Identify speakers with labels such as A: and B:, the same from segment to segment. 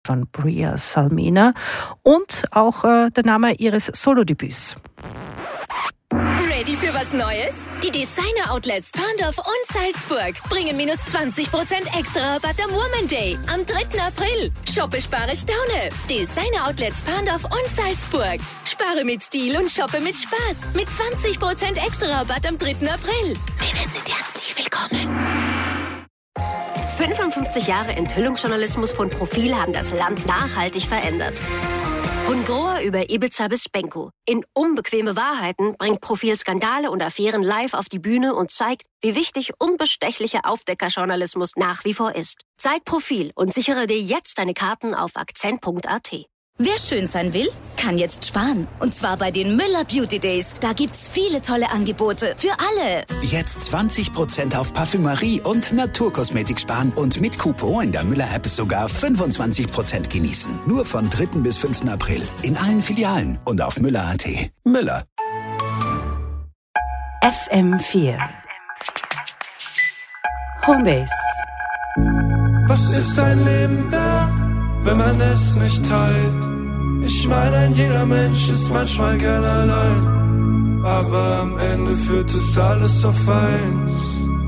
A: von Bria Salmena und auch der Name ihres Solodebüts.
B: Ready für was Neues? Die Designer-Outlets Parndorf und Salzburg bringen minus 20% extra Rabatt am Woman Day am 3. April. Shoppe, spare, staune. Designer-Outlets Parndorf und Salzburg. Spare mit Stil und shoppe mit Spaß. Mit 20% extra Rabatt am 3. April. Männer sind herzlich willkommen.
C: 55 Jahre Enthüllungsjournalismus von Profil haben das Land nachhaltig verändert. Von Grohr über Ibiza bis Benko. In Unbequeme Wahrheiten bringt Profil Skandale und Affären live auf die Bühne und zeigt, wie wichtig unbestechlicher Aufdeckerjournalismus nach wie vor ist. Zeig Profil und sichere dir jetzt deine Karten auf akzent.at.
D: Wer schön sein will, kann jetzt sparen. Und zwar bei den Müller Beauty Days. Da gibt's viele tolle Angebote für alle.
E: Jetzt 20% auf Parfümerie und Naturkosmetik sparen und mit Coupon in der Müller-App sogar 25% genießen. Nur von 3. bis 5. April in allen Filialen und auf Müller.at. Müller.
F: FM4 Homebase.
G: Was ist ein Leben wert, wenn man es nicht teilt? Ich meine, jeder Mensch ist manchmal gern allein, aber am Ende führt es alles auf eins.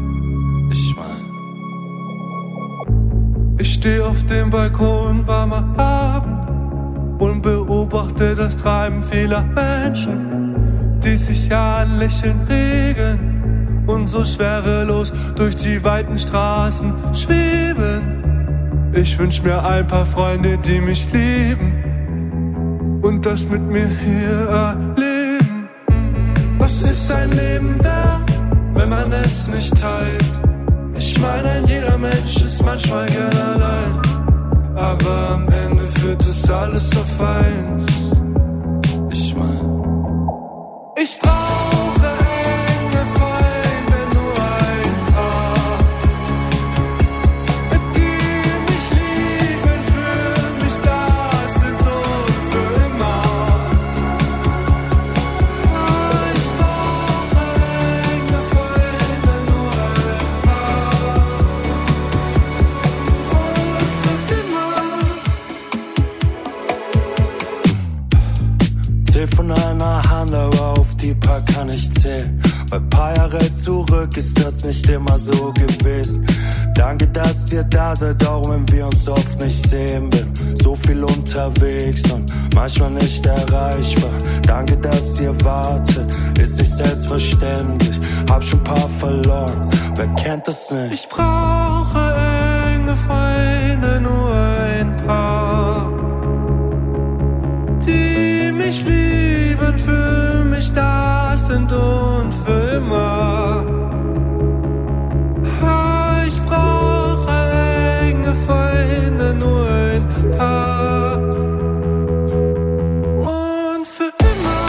G: Ich stehe auf dem Balkon, warmer Abend, und beobachte das Treiben vieler Menschen, die sich an Lächeln regen und so schwerelos durch die weiten Straßen schweben. Ich wünsch mir ein paar Freunde, die mich lieben und das mit mir hier erleben. Was ist ein Leben wert, wenn man es nicht teilt? Ich meine, jeder Mensch ist manchmal gern allein, aber am Ende führt es alles auf eins. Ich brauche enge Freunde, nur ein paar, die mich lieben, für mich da sind und für immer. Ich brauche enge Freunde, nur ein paar und für immer. Zähl von einer Hand, aber auf die paar kann ich zählen. Weil paar Jahre zurück ist das nicht immer so gewesen. Danke, dass ihr da seid, auch wenn wir uns oft nicht sehen. Bin so viel unterwegs und manchmal nicht erreichbar. Danke, dass ihr wartet, ist nicht selbstverständlich. Hab schon paar verloren, wer kennt das nicht? Ich brauche enge Freunde, nur ein paar, die mich lieben, für mich da sind und für immer. Ich brauche enge Freunde, nur ein paar und für immer.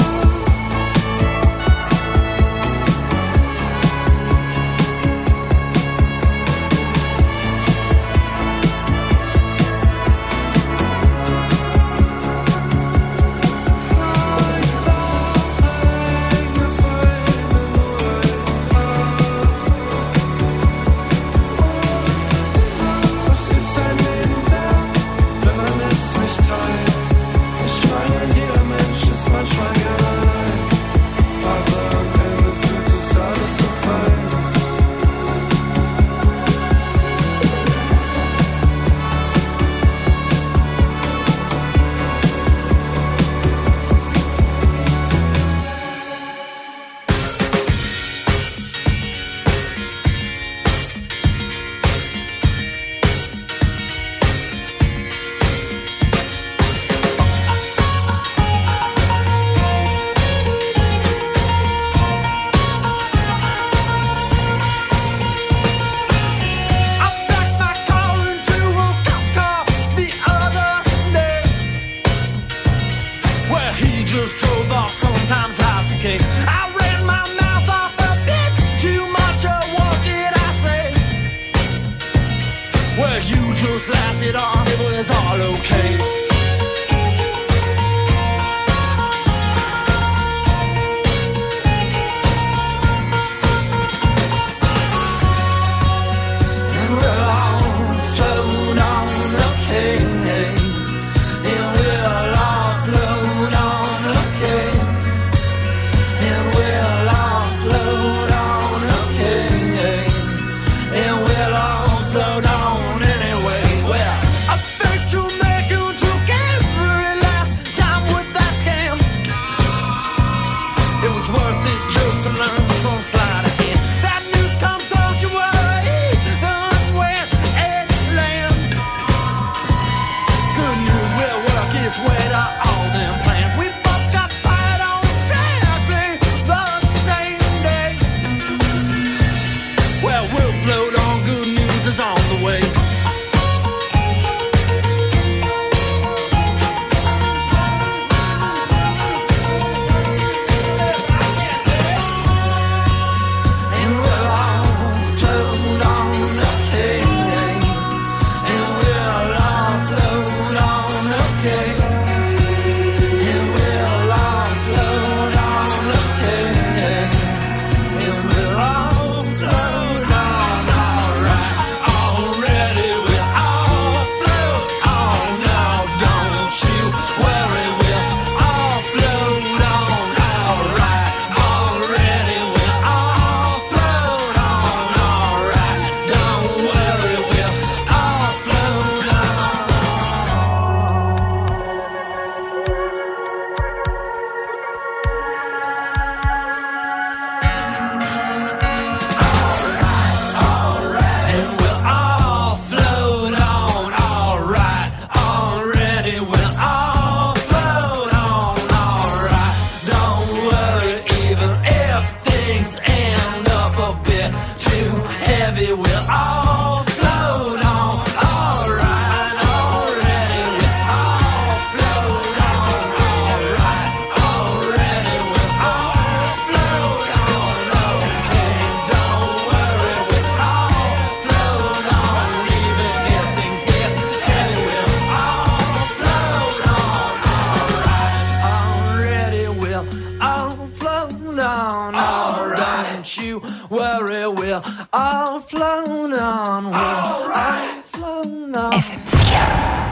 H: we'll all float on. Alright, already we'll all float on. Alright, already we'll all float on. Okay, don't worry, we'll all float on. Even if things get heavy, we'll all float on. Alright, already we'll all float on. Alright, don't you worry, we'll all float on. We'll all float on.
A: FM4.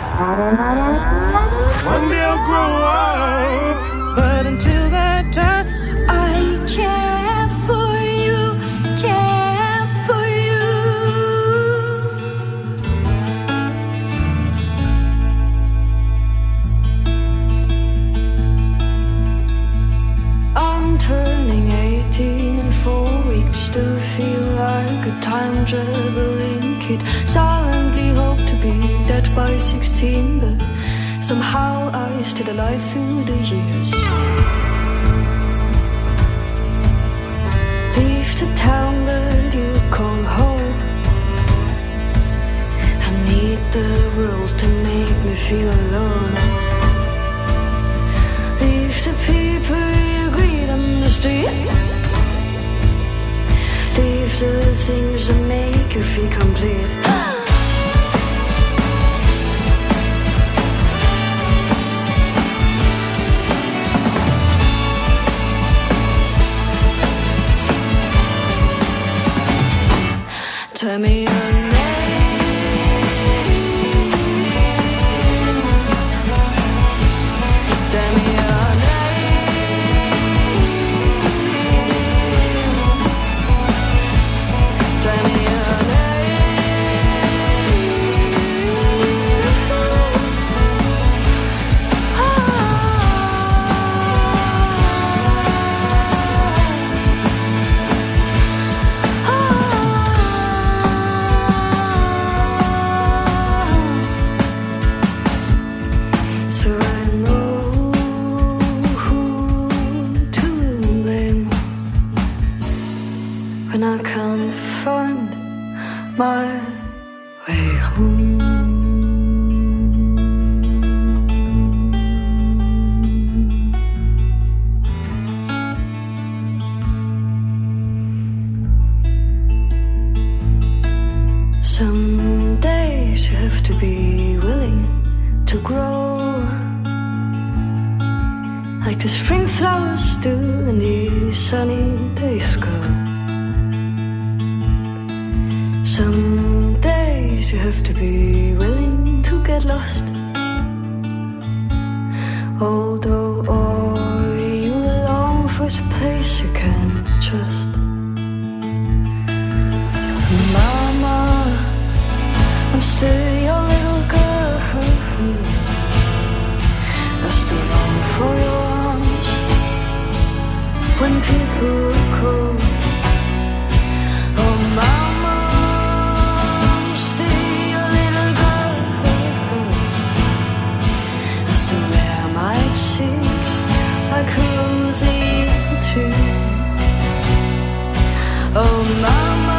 G: One day I'll grow up, but until that time,
I: I care for you, care for you. I'm turning 18 in 4 weeks. To feel like a time traveling kid. Silently hope to be dead by 16, but somehow I stayed alive through the years. Leave the town that you call home. I need the world to make me feel alone. Leave the people you greet on the street. Leave the things that make you feel complete. Tell me your name. Tell me your name. Tell me your so I know who to blame when I can't find my way home. Some days you have to be willing to grow, like the spring flowers do in the sunny days go. Some days you have to be willing to get lost, although all you long for is a place you can trust. Mama, I'm still your little girl. I still long for your arms when people are cold. Oh mama, I'm still your little girl. I still wear my cheeks like a rosy apple tree. Oh mama,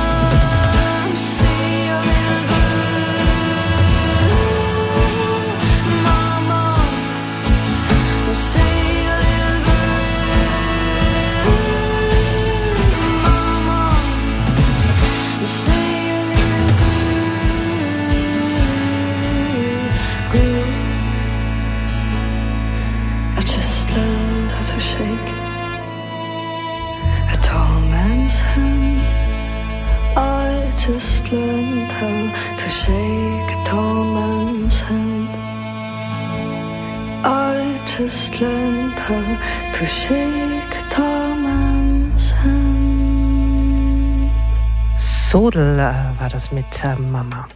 I: just learned how to shake a tall man's hand. I just learned how to shake a tall man's hand.
A: Sodel war das mit Mama.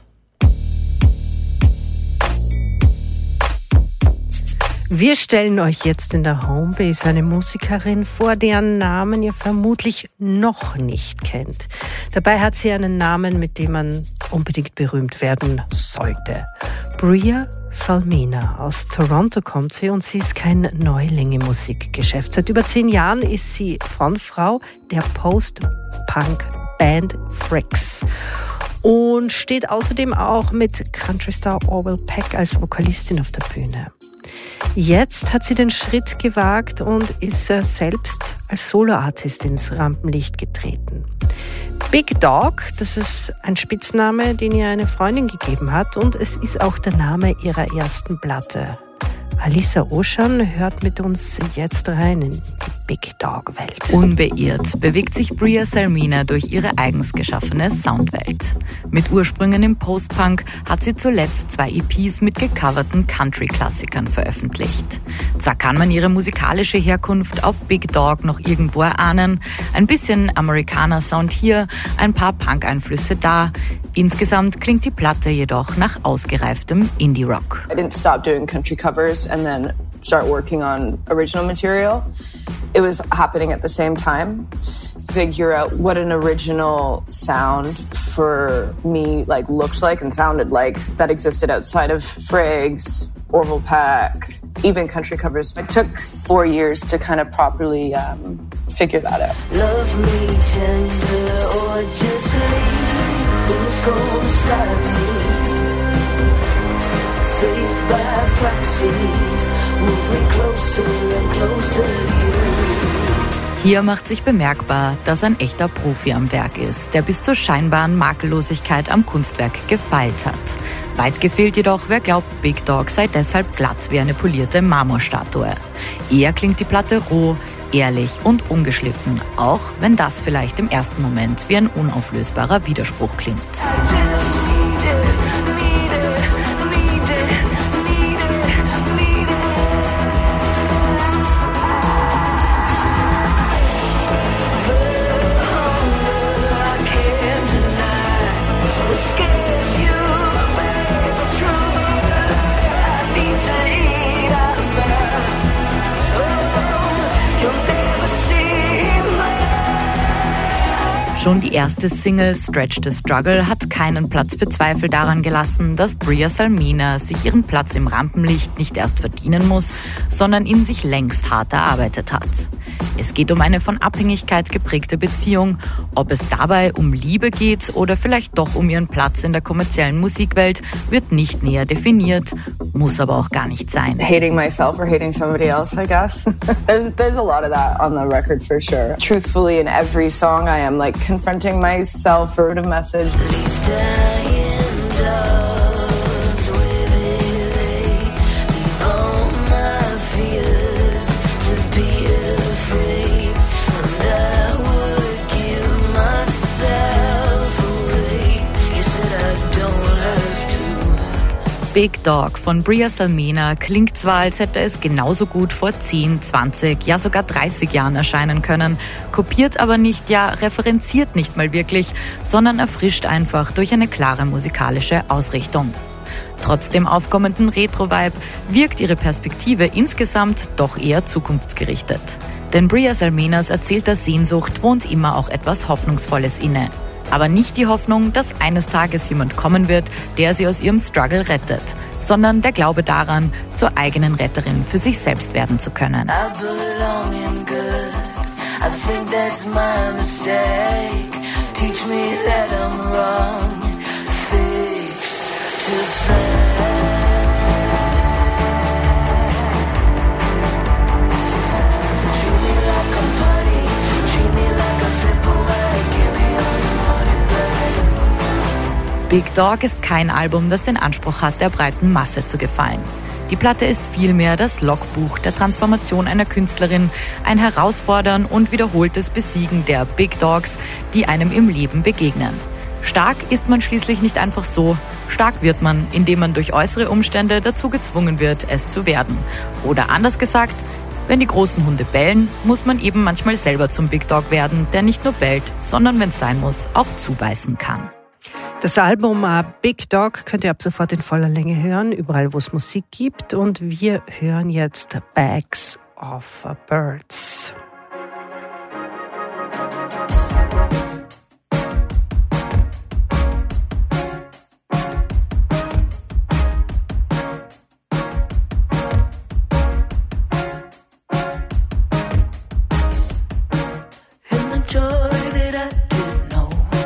A: Wir stellen euch jetzt in der Homebase eine Musikerin vor, deren Namen ihr vermutlich noch nicht kennt. Dabei hat sie einen Namen, mit dem man unbedingt berühmt werden sollte. Bria Salmena. Aus Toronto kommt sie und sie ist kein Neuling im Musikgeschäft. Seit über 10 Jahren ist sie Frontfrau der Post-Punk-Band Band Fricks. Und steht außerdem auch mit Country-Star Orville Peck als Vokalistin auf der Bühne. Jetzt hat sie den Schritt gewagt und ist selbst als Soloartist ins Rampenlicht getreten. Big Dog, das ist ein Spitzname, den ihr eine Freundin gegeben hat, und es ist auch der Name ihrer ersten Platte. Alisa Oschan hört mit uns jetzt rein in die Big Dog-Welt.
J: Unbeirrt bewegt sich Bria Salmina durch ihre eigens geschaffene Soundwelt. Mit Ursprüngen im Post-Punk hat sie zuletzt 2 EPs mit gecoverten Country-Klassikern veröffentlicht. Zwar kann man ihre musikalische Herkunft auf Big Dog noch irgendwo erahnen, ein bisschen Amerikaner-Sound hier, ein paar Punk-Einflüsse da. Insgesamt klingt die Platte jedoch nach ausgereiftem Indie-Rock.
K: I didn't stop doing country covers and then start working on original material. It was happening at the same time. Figure out what an original sound for me looked like and sounded like that existed outside of Friggs, Orville Peck, even country covers. It took 4 years to kind of properly figure that out.
H: Love me tender or just leave. Who's gonna stop me? Faith by proxy. Move me closer and closer to you.
J: Hier macht sich bemerkbar, dass ein echter Profi am Werk ist, der bis zur scheinbaren Makellosigkeit am Kunstwerk gefeilt hat. Weit gefehlt jedoch, wer glaubt, Big Dog sei deshalb glatt wie eine polierte Marmorstatue. Eher klingt die Platte roh, ehrlich und ungeschliffen, auch wenn das vielleicht im ersten Moment wie ein unauflösbarer Widerspruch klingt. Schon die erste Single Stretch the Struggle hat keinen Platz für Zweifel daran gelassen, dass Bria Salmina sich ihren Platz im Rampenlicht nicht erst verdienen muss, sondern ihn sich längst hart erarbeitet hat. Es geht um eine von Abhängigkeit geprägte Beziehung. Ob es dabei um Liebe geht oder vielleicht doch um ihren Platz in der kommerziellen Musikwelt, wird nicht näher definiert, muss aber auch gar nicht sein.
K: Hating myself or hating somebody else, I guess. there's a lot of that on the record for sure. Truthfully, in every song I am confronting myself or a message.
J: Big Dog von Bria Salmina klingt zwar, als hätte es genauso gut vor 10, 20, ja sogar 30 Jahren erscheinen können, kopiert aber nicht, ja referenziert nicht mal wirklich, sondern erfrischt einfach durch eine klare musikalische Ausrichtung. Trotz dem aufkommenden Retro-Vibe wirkt ihre Perspektive insgesamt doch eher zukunftsgerichtet. Denn Bria Salminas erzählter Sehnsucht wohnt immer auch etwas Hoffnungsvolles inne. Aber nicht die Hoffnung, dass eines Tages jemand kommen wird, der sie aus ihrem Struggle rettet, sondern der Glaube daran, zur eigenen Retterin für sich selbst werden zu können. Big Dog ist kein Album, das den Anspruch hat, der breiten Masse zu gefallen. Die Platte ist vielmehr das Logbuch der Transformation einer Künstlerin, ein Herausfordern und wiederholtes Besiegen der Big Dogs, die einem im Leben begegnen. Stark ist man schließlich nicht einfach so. Stark wird man, indem man durch äußere Umstände dazu gezwungen wird, es zu werden. Oder anders gesagt, wenn die großen Hunde bellen, muss man eben manchmal selber zum Big Dog werden, der nicht nur bellt, sondern, wenn es sein muss, auch zubeißen kann.
A: Das Album Big Dog könnt ihr ab sofort in voller Länge hören, überall wo es Musik gibt. Und wir hören jetzt Bags of Birds.
H: And the joy that I didn't know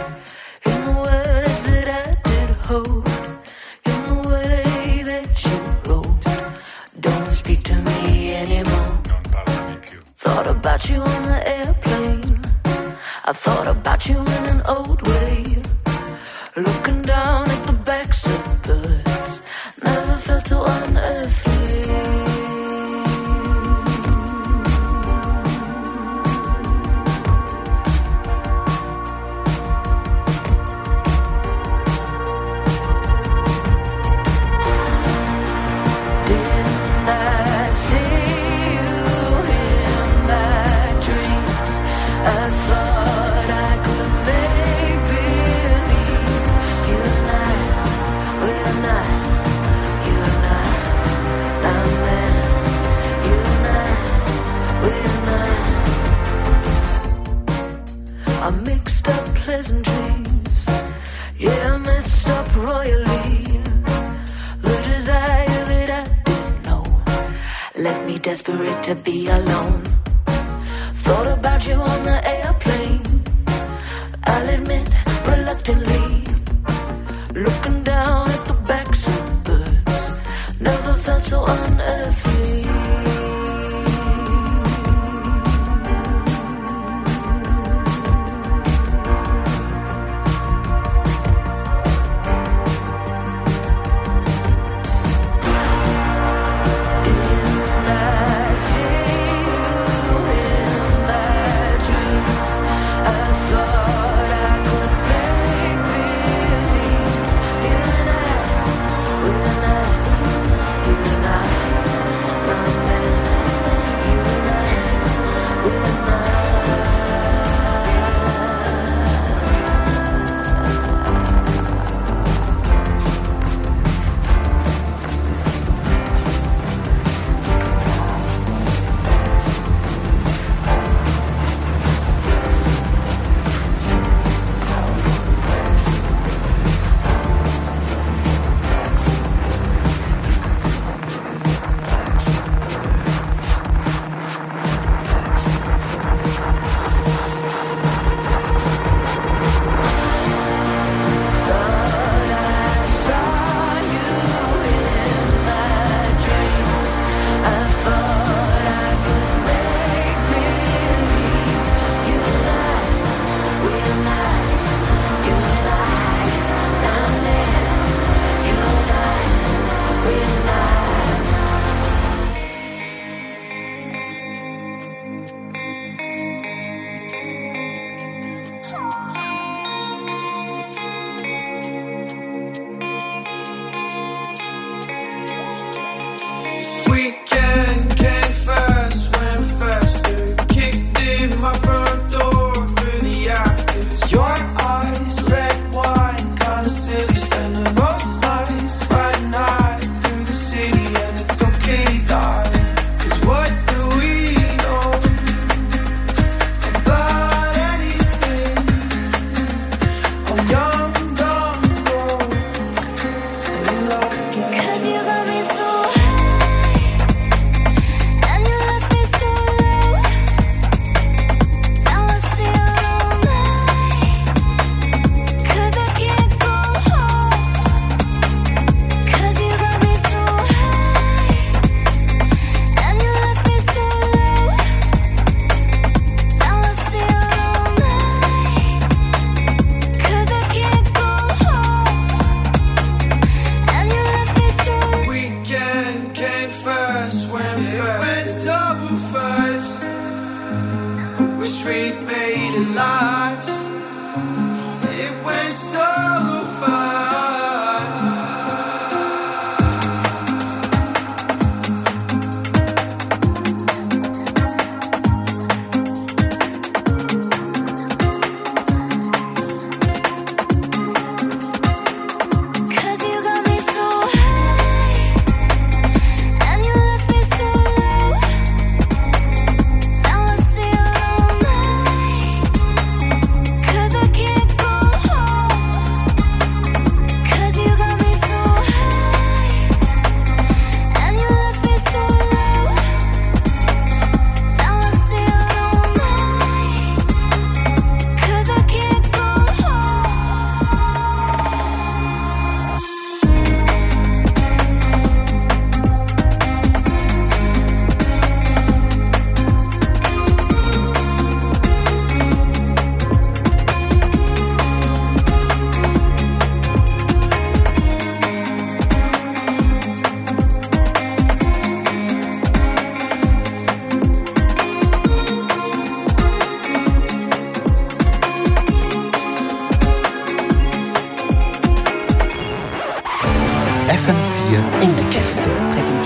L: about you on the airplane. I thought about you in an old way. Looking down at the backs of birds, never felt so unearthly. I mixed up pleasantries, yeah, I messed up royally. The desire that I didn't know left me desperate to be alone. Thought about you on the airplane, I'll admit, reluctantly. Looking down at the backs of birds, never felt so unearthly.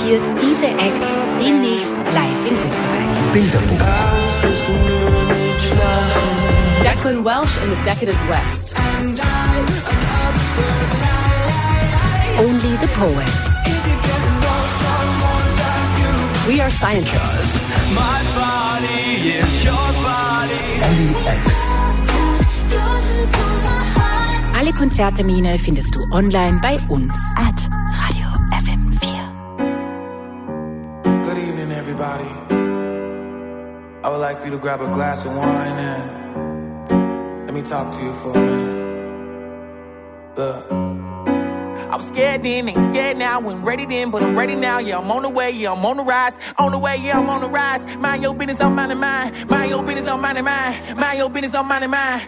M: präsentiert diese Acts demnächst live in Österreich.
E: Bilderbuch.
N: Declan Welsh and the Decadent West.
M: Only the Poets.
N: We are scientists.
H: My body is your body.
E: Ellie X.
M: Alle Konzerttermine findest du online bei uns.
D: Radio FM4.
O: Good evening, everybody. I would like for you to grab a glass of wine and let me talk to you for a minute. Look. I was scared then, ain't scared now. Wasn't ready then, but I'm ready now. Yeah, I'm on the way, yeah, I'm on the rise. On the way, yeah, I'm on the rise. Mind your business, I'm minding mine. Mind your business, I'm minding mine. Mind your business, I'm minding mine.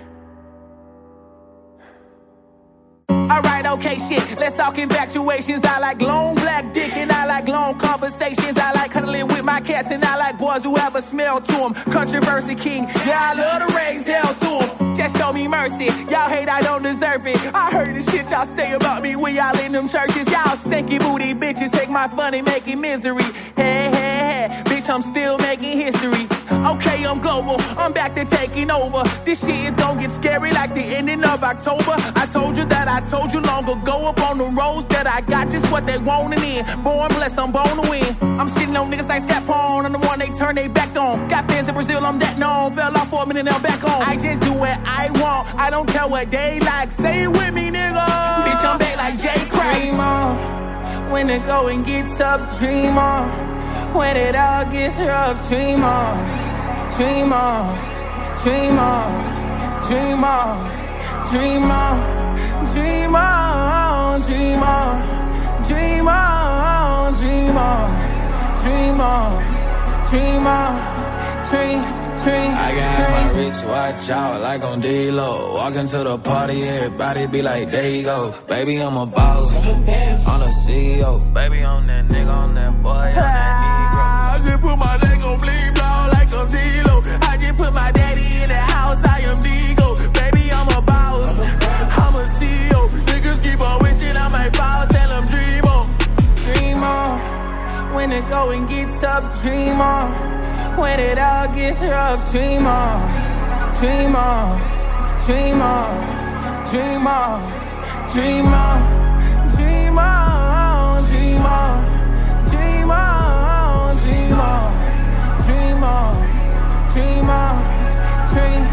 O: Alright, okay, shit, let's talk infatuations. I like long black dick and I like long conversations. I like cuddling with my cats and I like boys who have a smell to them. Controversy king, yeah, I love to raise hell to them. Just show me mercy, y'all hate I don't deserve it. I heard the shit y'all say about me when y'all in them churches. Y'all stinky booty bitches take my fun and make it misery. Hey, hey, hey, bitch, I'm still making history. Okay, I'm global, I'm back to taking over. This shit is gonna get scary like the ending of October. I told you that I told you long ago up on the roads that I got just what they wanted in. Born blessed, I'm born to win. I'm shitting on niggas like Scapone, I'm the one they turn they back on. Got fans in Brazil, I'm that known. Fell off for a minute, now I'm back home. I just do what I want, I don't care what they like. Say it with me, nigga. Bitch, I'm back like Jay Christ. Dream on, when it go and get tough, dream on. When it all gets rough, dream on. Dream on, dream on, dream on, dream on, dream on, dream on, dream on, dream on, dream on, dream on, dream. I got my wristwatch out like on D-Lo. Walking to the party, everybody be like, there you go. Baby, I'm a boss, on a CEO. Baby, I'm that nigga, I'm that boy, I'm that Negro. I just put my leg on bleed blow like I'm D-Lo. I just put my daddy in the house, I am Digo. Baby, I'm a boss, I'm a CEO. Niggas keep on wishing I might fall, tell them dream on. Dream on, when it go and get tough, dream on. When it all gets rough, dream on, dream on, dream on, dream on, dream on, dream on, dream on, dream on, dream on, dream on, dream on, dream.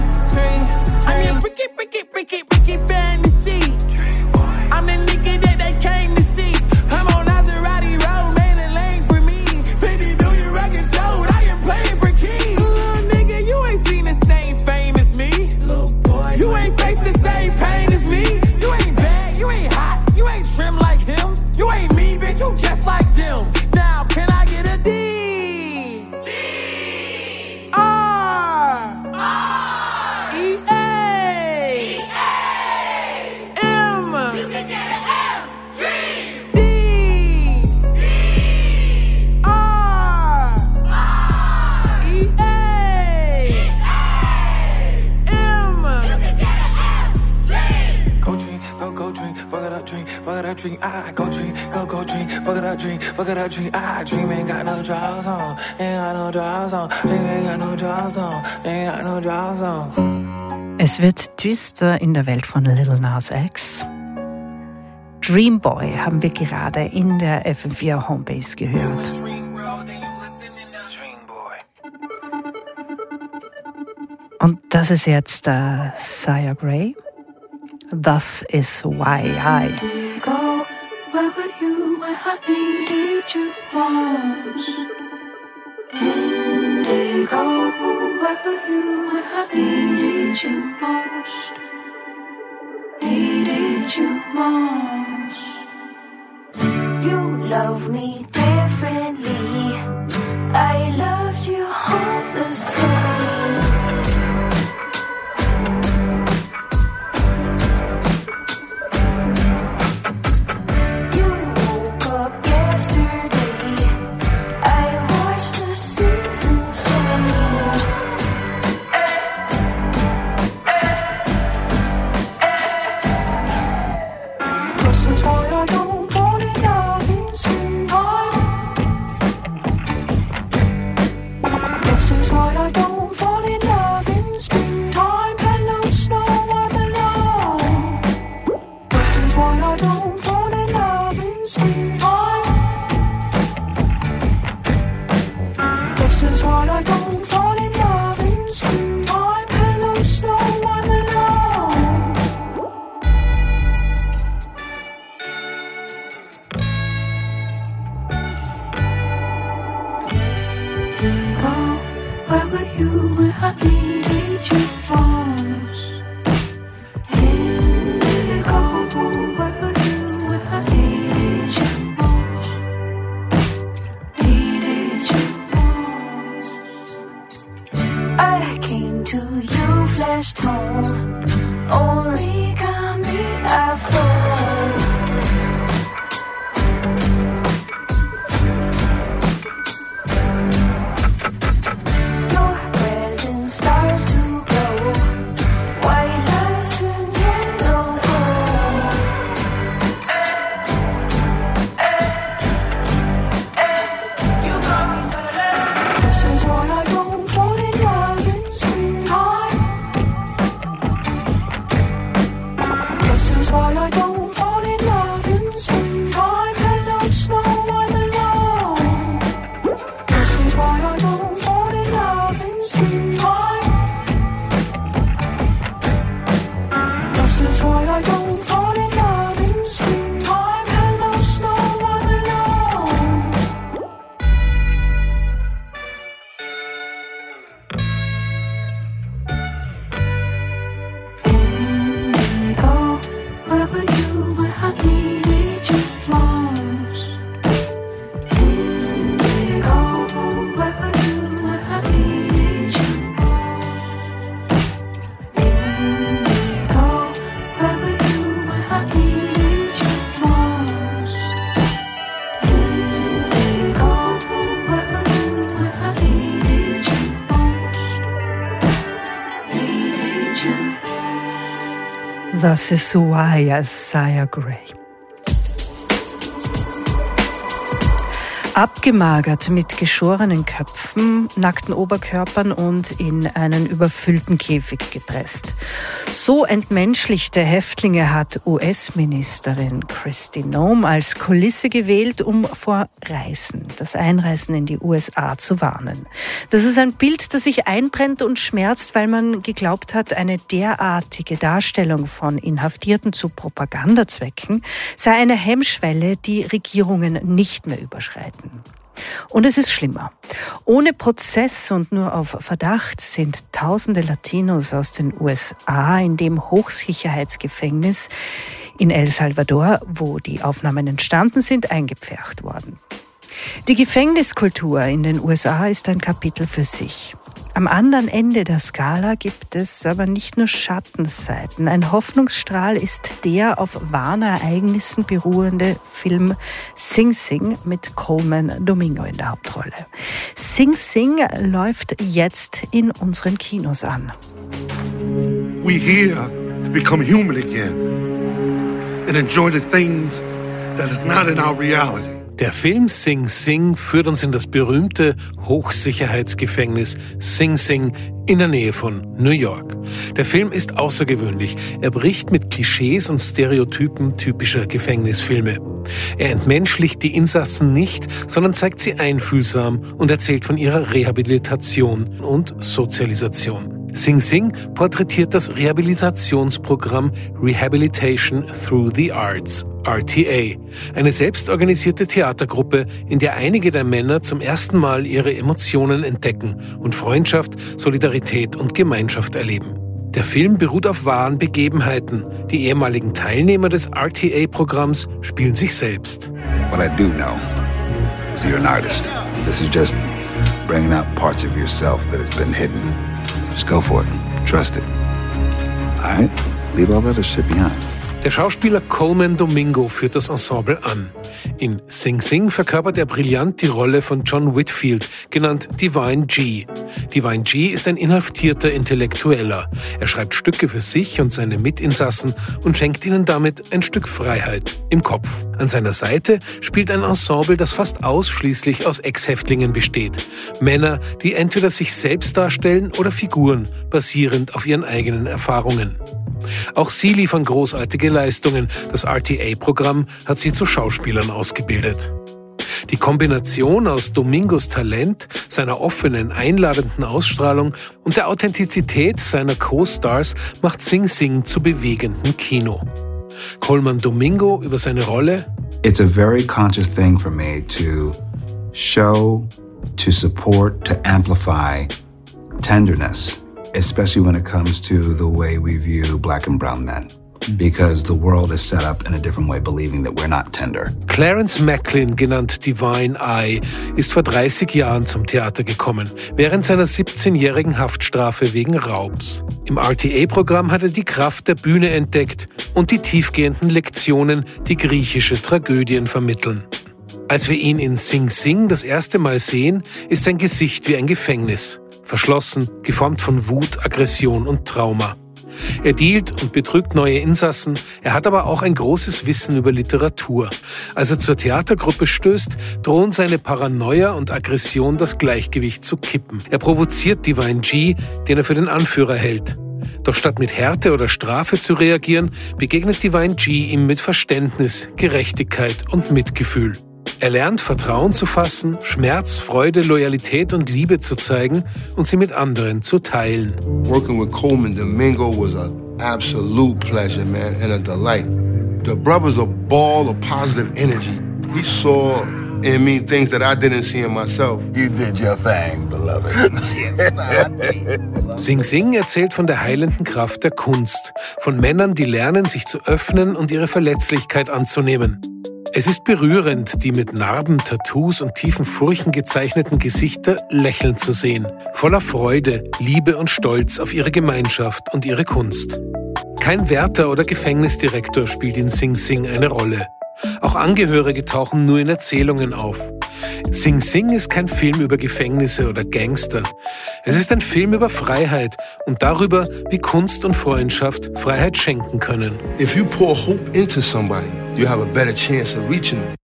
O: I'm your freaky fantasy. I'm the nigga that they came to see. I'm on Maserati Road, made a lane for me. 50 billion records sold, I am playing for keys. Nigga, you ain't seen the same fame as me. You ain't faced the same pain as me. You ain't bad, you ain't hot, you ain't trim like him. You ain't me, bitch, you just like them. Now, can I get a D? Drink, I go drink, go drink, fuck it up, drink, fuck it up, drink, I dream, ain't got no draws on, ain't got no draws on, ain't got no draws on, ain't got no draws on.
A: Es wird düster in der Welt von Lil Nas X. Dreamboy haben wir gerade in der FM4 Homebase gehört. Und das ist jetzt Sia Gray. This is why I.
I: Go, where were you when I needed you most? Indigo, where were you when I needed you most? Needed you most. You love me differently. I loved you all the same. Why I don't fall in love in spring. is why I don't fall in love in springtime. Hello, snow, I'm alone. Indigo, where were you when I needed you most? Indigo, where were you when I needed you most? Needed you most. I came to you, flash tone, origami afro. Your presence starts to glow, white lights turn yellow gold. You got me colorless. This is why I don't fall in love in springtime. This is why I don't fall in love in springtime. Hello, snow, I'm alone. This is why I don't fall in love in springtime. This is why I don't fall in love in springtime. Hello, snow, I'm alone. Indigo, where were you when I needed you most? Indigo, where were you when I needed you most? Indigo, where were you when I needed you most? Indigo, where were you when I needed you most? Needed you.
A: Das ist Saya Gray. Abgemagert mit geschorenen Köpfen, nackten Oberkörpern und in einen überfüllten Käfig gepresst. So entmenschlichte Häftlinge hat US-Ministerin Kristi Noem als Kulisse gewählt, um vor das Einreisen in die USA zu warnen. Das ist ein Bild, das sich einbrennt und schmerzt, weil man geglaubt hat, eine derartige Darstellung von Inhaftierten zu Propagandazwecken sei eine Hemmschwelle, die Regierungen nicht mehr überschreiten. Und es ist schlimmer. Ohne Prozess und nur auf Verdacht sind tausende Latinos aus den USA in dem Hochsicherheitsgefängnis in El Salvador, wo die Aufnahmen entstanden sind, eingepfercht worden. Die Gefängniskultur in den USA ist ein Kapitel für sich. Am anderen Ende der Skala gibt es aber nicht nur Schattenseiten. Ein Hoffnungsstrahl ist der auf wahren Ereignissen beruhende Film Sing Sing mit Coleman Domingo in der Hauptrolle. Sing Sing läuft jetzt in unseren Kinos an.
P: We here become human again and enjoy the things that is not in our reality.
Q: Der Film Sing Sing führt uns in das berühmte Hochsicherheitsgefängnis Sing Sing in der Nähe von New York. Der Film ist außergewöhnlich. Er bricht mit Klischees und Stereotypen typischer Gefängnisfilme. Er entmenschlicht die Insassen nicht, sondern zeigt sie einfühlsam und erzählt von ihrer Rehabilitation und Sozialisation. Sing Sing porträtiert das Rehabilitationsprogramm Rehabilitation Through the Arts, RTA, eine selbstorganisierte Theatergruppe, in der einige der Männer zum ersten Mal ihre Emotionen entdecken und Freundschaft, Solidarität und Gemeinschaft erleben. Der Film beruht auf wahren Begebenheiten. Die ehemaligen Teilnehmer des RTA-Programms spielen sich selbst.
R: What I do know is you're an artist. This is just bringing out parts of yourself that has been hidden. Just go for it. Trust it. All right? Leave all that other shit behind.
Q: Der Schauspieler Coleman Domingo führt das Ensemble an. In Sing Sing verkörpert er brillant die Rolle von John Whitfield, genannt Divine G. Divine G ist ein inhaftierter Intellektueller. Er schreibt Stücke für sich und seine Mitinsassen und schenkt ihnen damit ein Stück Freiheit im Kopf. An seiner Seite spielt ein Ensemble, das fast ausschließlich aus Ex-Häftlingen besteht. Männer, die entweder sich selbst darstellen oder Figuren, basierend auf ihren eigenen Erfahrungen. Auch sie liefern großartige Leistungen. Das RTA-Programm hat sie zu Schauspielern ausgebildet. Die Kombination aus Domingos Talent, seiner offenen, einladenden Ausstrahlung und der Authentizität seiner Co-Stars macht Sing Sing zu bewegendem Kino. Colman Domingo über seine Rolle:
R: It's a very conscious thing for me to show, to support, to amplify tenderness, especially when it comes to the way we view black and brown men. Because the world is set up in a different way, believing that we're not tender.
Q: Clarence Macklin, genannt Divine Eye, ist vor 30 Jahren zum Theater gekommen, während seiner 17-jährigen Haftstrafe wegen Raubs. Im RTA-Programm hat er die Kraft der Bühne entdeckt und die tiefgehenden Lektionen, die griechische Tragödien vermitteln. Als wir ihn in Sing Sing das erste Mal sehen, ist sein Gesicht wie ein Gefängnis. Verschlossen, geformt von Wut, Aggression und Trauma. Er dealt und betrügt neue Insassen, er hat aber auch ein großes Wissen über Literatur. Als er zur Theatergruppe stößt, drohen seine Paranoia und Aggression das Gleichgewicht zu kippen. Er provoziert Divine G, den er für den Anführer hält. Doch statt mit Härte oder Strafe zu reagieren, begegnet Divine G ihm mit Verständnis, Gerechtigkeit und Mitgefühl. Er lernt, Vertrauen zu fassen, Schmerz, Freude, Loyalität und Liebe zu zeigen und sie mit anderen zu teilen.
S: Working with Colman Domingo was an absolute pleasure, man, and a delight. The brother's a ball of positive energy. He saw in me things that I didn't see in myself.
R: You did your thing, beloved.
Q: Sing Sing erzählt von der heilenden Kraft der Kunst, von Männern, die lernen, sich zu öffnen und ihre Verletzlichkeit anzunehmen. Es ist berührend, die mit Narben, Tattoos und tiefen Furchen gezeichneten Gesichter lächeln zu sehen, voller Freude, Liebe und Stolz auf ihre Gemeinschaft und ihre Kunst. Kein Wärter oder Gefängnisdirektor spielt in Sing Sing eine Rolle. Auch Angehörige tauchen nur in Erzählungen auf. Sing Sing ist kein Film über Gefängnisse oder Gangster. Es ist ein Film über Freiheit und darüber, wie Kunst und Freundschaft Freiheit schenken können.
S: If you pour hope into somebody, you have a better chance of reaching them.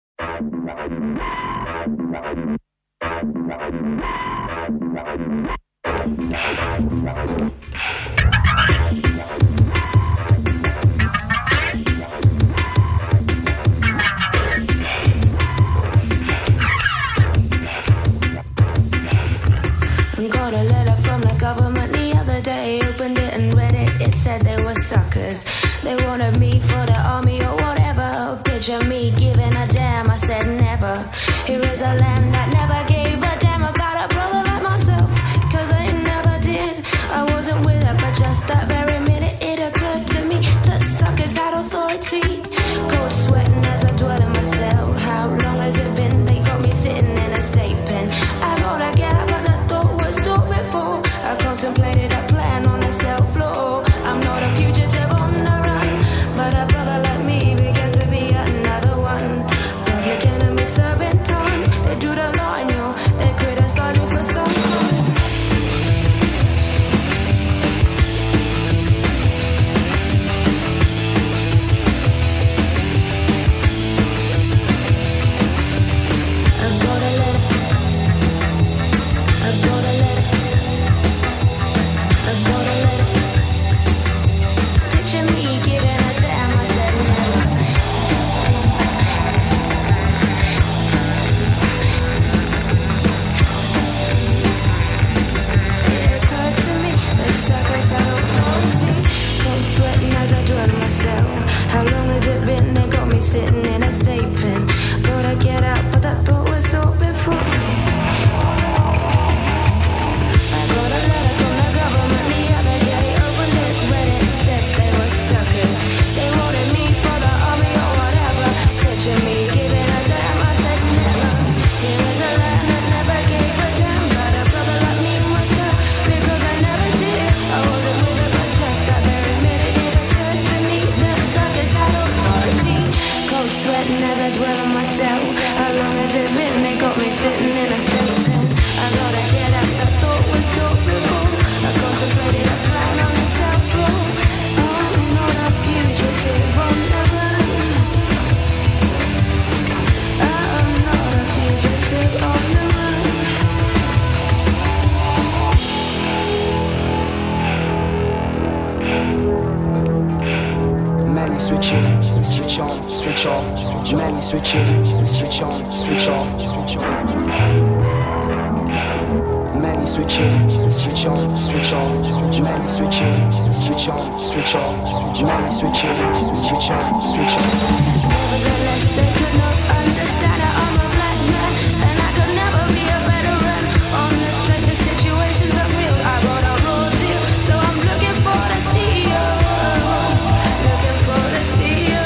I: Got a letter from the government the other day. Opened it and read it. It said they were suckers. They wanted me for the army or whatever. Picture me giving a damn. I said never. Here is a land that never gave a damn about a brother like myself. Cause I never did. I wasn't with it, but just that very minute it occurred to me that suckers had authority. Cold sweating as I dwell in my cell. How long has it been? They got me sitting in a state pen. I gotta get up, but the thought was thought before. I contemplated a plan on the cell floor. I'm not a fugitive on the run, but a brother like me began to be another one. Public enemy serving time. They do the law and you, they criticize me for some crime. I've got a letter. I've got a letter. I've got a letter. Picture me giving a damn. I said never. It occurred to me that suckers are authority. Cold sweating as I dwell myself. How long has it been? They got me sitting in a state pen. Gotta get out, but that thought was thought before. I got a letter from the government the other day. Opened it, read it, said they were suckers. They wanted me for the army or whatever. Picture me giving a damn. I said never. Here is a land that never gave a damn about a brother like me myself. Because I never did. I wasn't with it, but just that very minute it occurred to me that suckers had authority. Cold sweating as I dwell on myself. How long has it been? They got me sitting in a state pen. I gotta get out. That thought was thought before. I contemplated a plan on the cell floor. I'm not a fugitive on the run. I'm not a fugitive on the run.
T: Many switch in, switch on, switch switch off. Many switch in, switch on, switch off, switch on. Many switch in, switch on, switch off. Many switch in, switch on, switch off. Many switch in, switch on, switch off.
I: Nevertheless, they could not understand that I'm a black man, and I could never be a veteran. On the strength, the situations are real. I wrote a raw deal, so I'm looking for the steal. Looking for the steal.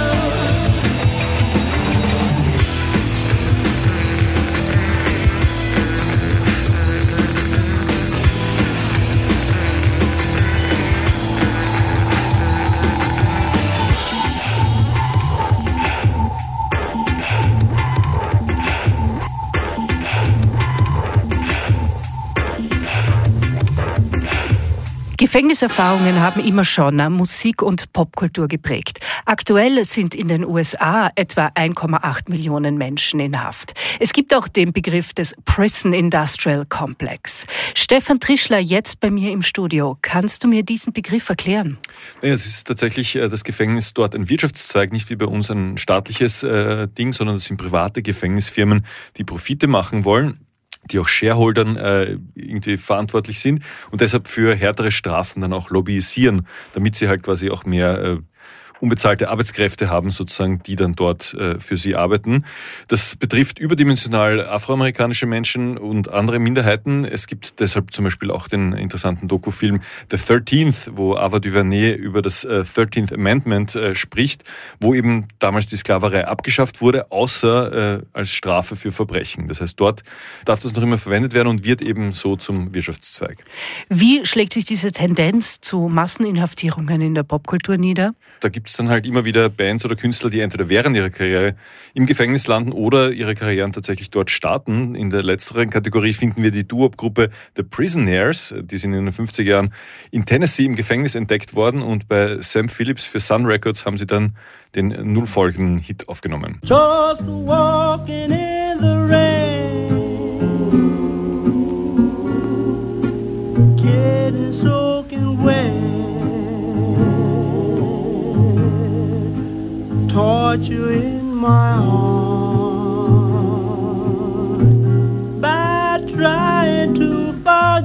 A: Gefängniserfahrungen haben immer schon Musik- und Popkultur geprägt. Aktuell sind in den USA etwa 1,8 Millionen Menschen in Haft. Es gibt auch den Begriff des Prison Industrial Complex. Stefan Trischler jetzt bei mir im Studio. Kannst du mir diesen Begriff erklären?
U: Naja, es ist tatsächlich das Gefängnis dort ein Wirtschaftszweig, nicht wie bei uns ein staatliches Ding, sondern es sind private Gefängnisfirmen, die Profite machen wollen, die auch Shareholdern irgendwie verantwortlich sind und deshalb für härtere Strafen dann auch lobbyisieren, damit sie halt quasi auch mehr unbezahlte Arbeitskräfte haben, sozusagen, die dann dort für sie arbeiten. Das betrifft überdimensional afroamerikanische Menschen und andere Minderheiten. Es gibt deshalb zum Beispiel auch den interessanten Dokufilm The 13th, wo Ava DuVernay über das 13th Amendment spricht, wo eben damals die Sklaverei abgeschafft wurde, außer als Strafe für Verbrechen. Das heißt, dort darf das noch immer verwendet werden und wird eben so zum Wirtschaftszweig.
A: Wie schlägt sich diese Tendenz zu Masseninhaftierungen in der Popkultur nieder?
U: Da gibt es dann halt immer wieder Bands oder Künstler, die entweder während ihrer Karriere im Gefängnis landen oder ihre Karrieren tatsächlich dort starten. In der letzteren Kategorie finden wir die Doo-Wop-Gruppe The Prisonaires. Die sind in den 50er Jahren in Tennessee im Gefängnis entdeckt worden und bei Sam Phillips für Sun Records haben sie dann den nun folgenden Hit aufgenommen.
H: Just walking in the rain, getting soaking wet. Torture in my heart by trying to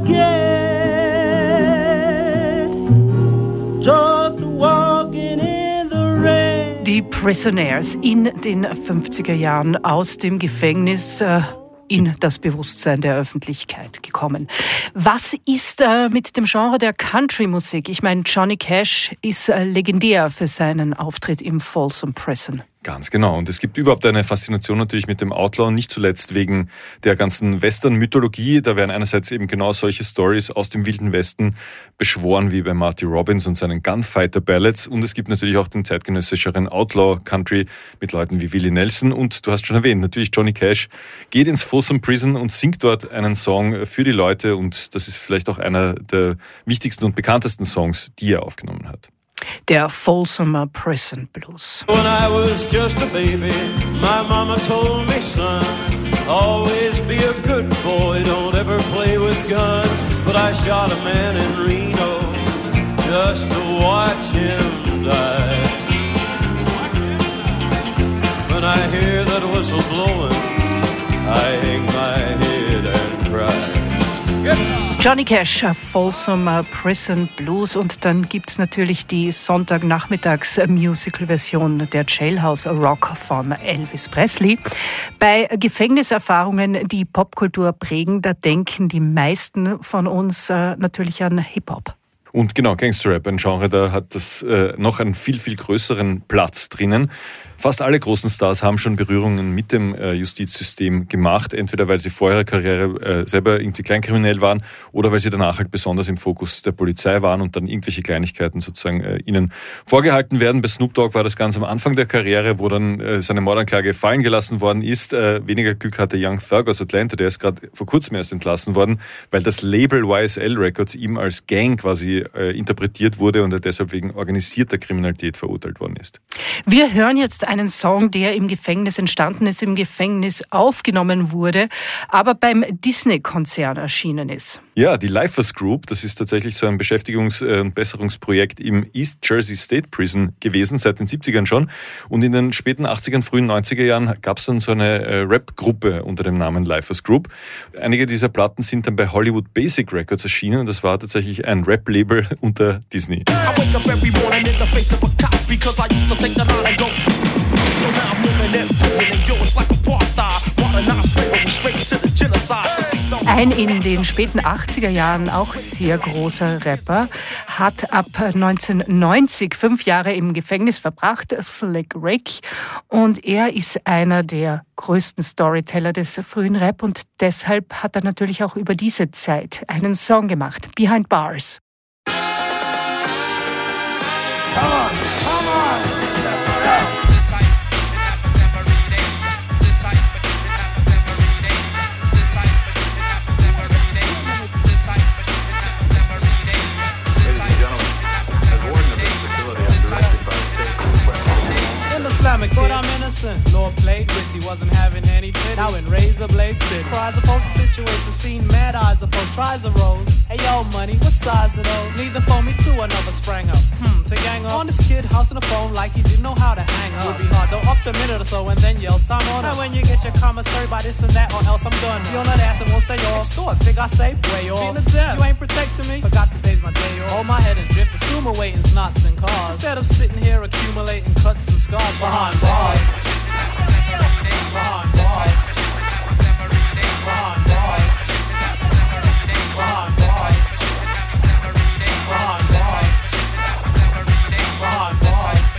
H: forget, just walking in the rain.
A: Die Prisonaires in den 50er Jahren aus dem Gefängnis in das Bewusstsein der Öffentlichkeit gekommen. Was ist mit dem Genre der Country-Musik? Ich meine, Johnny Cash ist legendär für seinen Auftritt im Folsom Prison.
U: Ganz genau. Und es gibt überhaupt eine Faszination natürlich mit dem Outlaw, nicht zuletzt wegen der ganzen Western-Mythologie. Da werden einerseits eben genau solche Stories aus dem Wilden Westen beschworen, wie bei Marty Robbins und seinen Gunfighter-Ballads. Und es gibt natürlich auch den zeitgenössischeren Outlaw-Country mit Leuten wie Willie Nelson. Und du hast schon erwähnt, natürlich Johnny Cash geht ins Folsom Prison und singt dort einen Song für die Leute. Und das ist vielleicht auch einer der wichtigsten und bekanntesten Songs, die er aufgenommen hat.
A: Der Folsom Prison Blues.
H: When I was just a baby, my mama told me, son, always be a good boy, don't ever play with guns. But I shot a man in Reno just to watch him die. When I hear that whistle blowing, I hang my head and cry.
A: Johnny Cash, Folsom Prison Blues, und dann gibt's natürlich die Sonntagnachmittags-Musical-Version der Jailhouse Rock von Elvis Presley. Bei Gefängniserfahrungen, die Popkultur prägen, da denken die meisten von uns natürlich an Hip-Hop.
U: Und genau, Gangsterrap, ein Genre, da hat das noch einen viel, viel größeren Platz drinnen. Fast alle großen Stars haben schon Berührungen mit dem Justizsystem gemacht, entweder weil sie vor ihrer Karriere selber irgendwie kleinkriminell waren oder weil sie danach halt besonders im Fokus der Polizei waren und dann irgendwelche Kleinigkeiten sozusagen ihnen vorgehalten werden. Bei Snoop Dogg war das ganz am Anfang der Karriere, wo dann seine Mordanklage fallen gelassen worden ist. Weniger Glück hatte Young Thug aus Atlanta, der ist gerade vor kurzem erst entlassen worden, weil das Label YSL Records ihm als Gang quasi interpretiert wurde und er deshalb wegen organisierter Kriminalität verurteilt worden ist.
A: Wir hören jetzt einen Song, der im Gefängnis entstanden ist, im Gefängnis aufgenommen wurde, aber beim Disney-Konzern erschienen ist.
U: Ja, die Lifers Group, das ist tatsächlich so ein Beschäftigungs- und Besserungsprojekt im East Jersey State Prison gewesen, seit den 70ern schon. Und in den späten 80ern, frühen 90er Jahren gab es dann so eine Rap-Gruppe unter dem Namen Lifers Group. Einige dieser Platten sind dann bei Hollywood Basic Records erschienen und das war tatsächlich ein Rap-Label unter Disney.
A: Ein in den späten 80er Jahren auch sehr großer Rapper hat ab 1990 5 Jahre im Gefängnis verbracht, Slick Rick. Und er ist einer der größten Storyteller des frühen Rap und deshalb hat er natürlich auch über diese Zeit einen Song gemacht, Behind Bars.
B: But I'm innocent. Lord played with, he wasn't having any pity. Now in Razor Blade City, cries opposed to situation, seen mad eyes opposed, tries arose. Hey yo, money, what size are those? Neither for me two, another sprang up. To gang up on this kid, house on the phone like he didn't know how to hang up. Would be hard though, up to a minute or so, and then yells time on. And when you get your commissary by this and that, or else I'm done. You on that ass and won't stay off. Extort, think I safe, way off. Being a death, you ain't protecting me. Forgot today's my day off. Hold my head and drift, assume we're waiting's knots and cars. Instead of sitting here accumulating cuts and scars behind bars. Behind bars. Behind bars. Behind bars. Behind bars. Behind bars.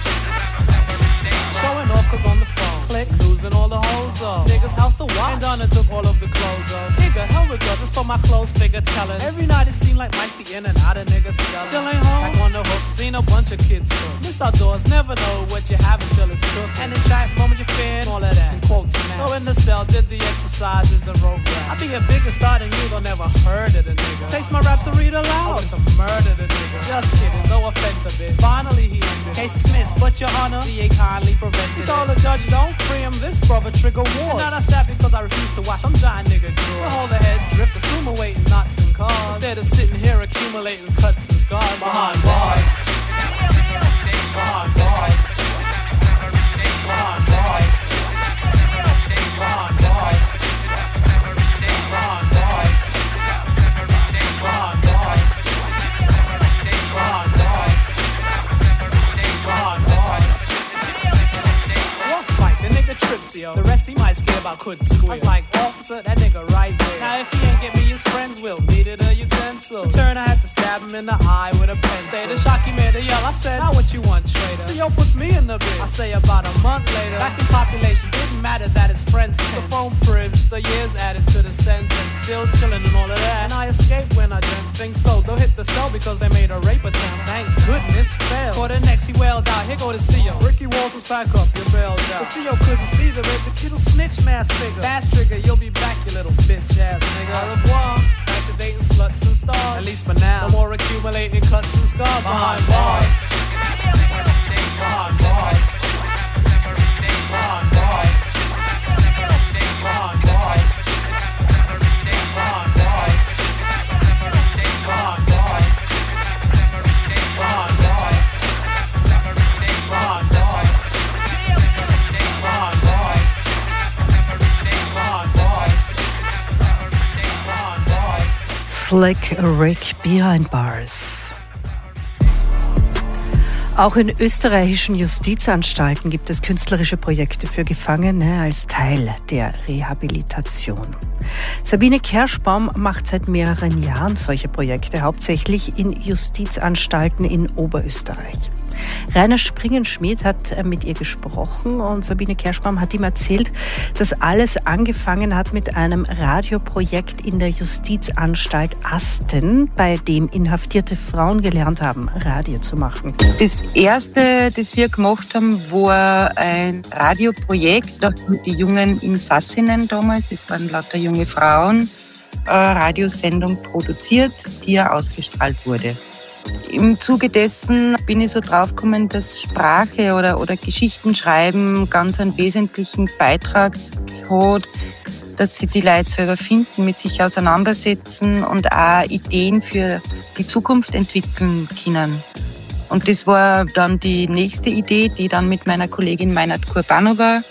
B: Showing off cause on the phone. Click, losing all the hoes up. Niggas house to watch. And done and took all of the clothes off. Nigga, hell regardless for my clothes figure telling. Every night it seemed like mice be in and out of niggas selling. Still ain't home. Back on the hook, seen a bunch of kids cook. This outdoors, never know what you have until it's took. And in track, moment you fear, all of that. And quote snaps. So in the cell, did the exercises and wrote rap. I be a bigger star than you, though never heard of the nigga. Takes my raps to read aloud. I went to murder the nigga. Just kidding, no offense a bit. Finally he ended. Case dismissed, but your honor, DA kindly prevented. He told the judge, don't free him, this brother trigger wars. And now I stab because I refuse to watch, I'm giant nigga drawers. So hold the head, drift, assume we're waiting knots and cars. Instead of sitting here accumulating cuts and scars. Behind bars. Behind bars. Behind bars. Behind bars. Behind bars. Behind bars. Behind bars. Behind bars. What fight? The nigga trips, yo. The rest he might scare about couldn't squeal. I was like, officer, that nigga right there. Now if he ain't get me, his friends will. Needed a utensil. In turn, I had to stab him in the eye with a pencil. Stay the shock, he made a yell. I said, now what you want, traitor? So yo puts me in the bit. I say about a month later. Back in population, didn't matter that his friends tense. The phone privilege, the years added to the sentence. Still chilling and all of that. And I escaped when I didn't think so. They'll hit the cell because they made a rape attempt. Thank goodness failed. For the next he wailed out. Here go the CEO. Ricky Walters, pack up, you're bailed out. The CEO couldn't see the rape. The kid'll snitch, mass figure. Fast trigger, you'll be back, you little bitch ass nigga. Au revoir. Back to dating sluts and stars. At least for now. No more accumulating cuts and scars. Behind bars. Behind bars. Behind bars. Behind bars. Behind bars. Behind bars. Behind bars. Behind bars. Behind bars. Behind bars. Behind bars.
A: Slick Rick, Behind Bars. Auch in österreichischen Justizanstalten gibt es künstlerische Projekte für Gefangene als Teil der Rehabilitation. Sabine Kerschbaum macht seit mehreren Jahren solche Projekte, hauptsächlich in Justizanstalten in Oberösterreich. Rainer Springenschmidt hat mit ihr gesprochen und Sabine Kerschbaum hat ihm erzählt, dass alles angefangen hat mit einem Radioprojekt in der Justizanstalt Asten, bei dem inhaftierte Frauen gelernt haben, Radio zu machen.
V: Das erste, das wir gemacht haben, war ein Radioprojekt mit den jungen Insassinnen damals. Es waren lauter junge Frauen, eine Radiosendung produziert, die ja ausgestrahlt wurde. Im Zuge dessen bin ich so draufgekommen, dass Sprache oder Geschichten schreiben ganz einen wesentlichen Beitrag hat dass sie die Leute selber finden, mit sich auseinandersetzen und auch Ideen für die Zukunft entwickeln können. Und das war dann die nächste Idee, die ich dann mit meiner Kollegin Meinert Kurbanova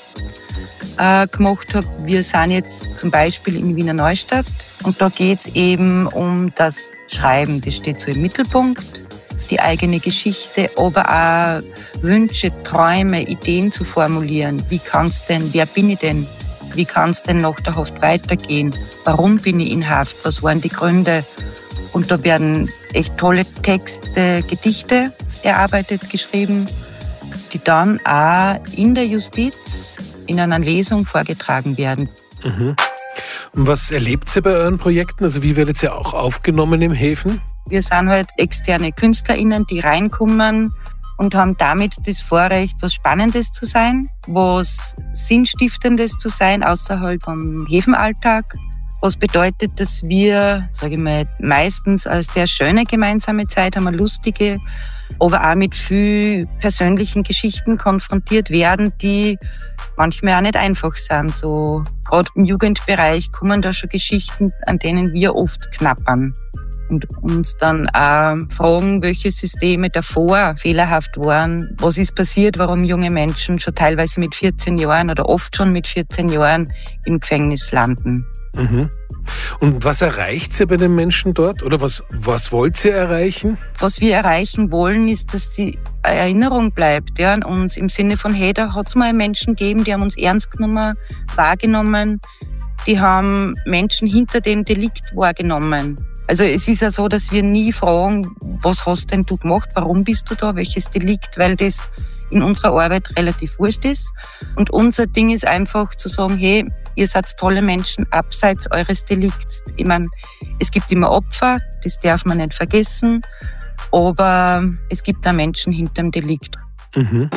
V: gemacht habe. Wir sind jetzt zum Beispiel in Wiener Neustadt und da geht es eben um das Schreiben. Das steht so im Mittelpunkt, die eigene Geschichte, aber auch Wünsche, Träume, Ideen zu formulieren. Wie kann's denn, wer bin ich denn? Wie kann es denn nach der Haft weitergehen? Warum bin ich in Haft? Was waren die Gründe? Und da werden echt tolle Texte, Gedichte erarbeitet, geschrieben, die dann auch in der Justiz in einer Lesung vorgetragen werden.
Q: Mhm. Und was erlebt ihr bei euren Projekten? Also wie werdet ihr auch aufgenommen im Häfen?
V: Wir sind halt externe KünstlerInnen, die reinkommen und haben damit das Vorrecht, was Spannendes zu sein, was Sinnstiftendes zu sein außerhalb vom Häfenalltag. Was bedeutet, dass wir, sage ich mal, meistens eine sehr schöne gemeinsame Zeit haben, eine lustige, aber auch mit viel persönlichen Geschichten konfrontiert werden, die manchmal auch nicht einfach sind. So, gerade im Jugendbereich kommen da schon Geschichten, an denen wir oft knappern. Und uns dann auch fragen, welche Systeme davor fehlerhaft waren. Was ist passiert, warum junge Menschen schon teilweise mit 14 Jahren oder oft schon mit 14 Jahren im Gefängnis landen.
Q: Mhm. Und was erreicht ihr bei den Menschen dort? Oder was wollt ihr erreichen?
V: Was wir erreichen wollen, ist, dass die Erinnerung bleibt, ja, an uns im Sinne von, hey, da hat es mal Menschen gegeben, die haben uns ernst genommen, wahrgenommen. Die haben Menschen hinter dem Delikt wahrgenommen. Also es ist ja so, dass wir nie fragen, was hast denn du gemacht, warum bist du da, welches Delikt, weil das in unserer Arbeit relativ wurscht ist. Und unser Ding ist einfach zu sagen, hey, ihr seid tolle Menschen abseits eures Delikts. Ich meine, es gibt immer Opfer, das darf man nicht vergessen, aber es gibt da Menschen hinter dem Delikt.
Q: Mhm.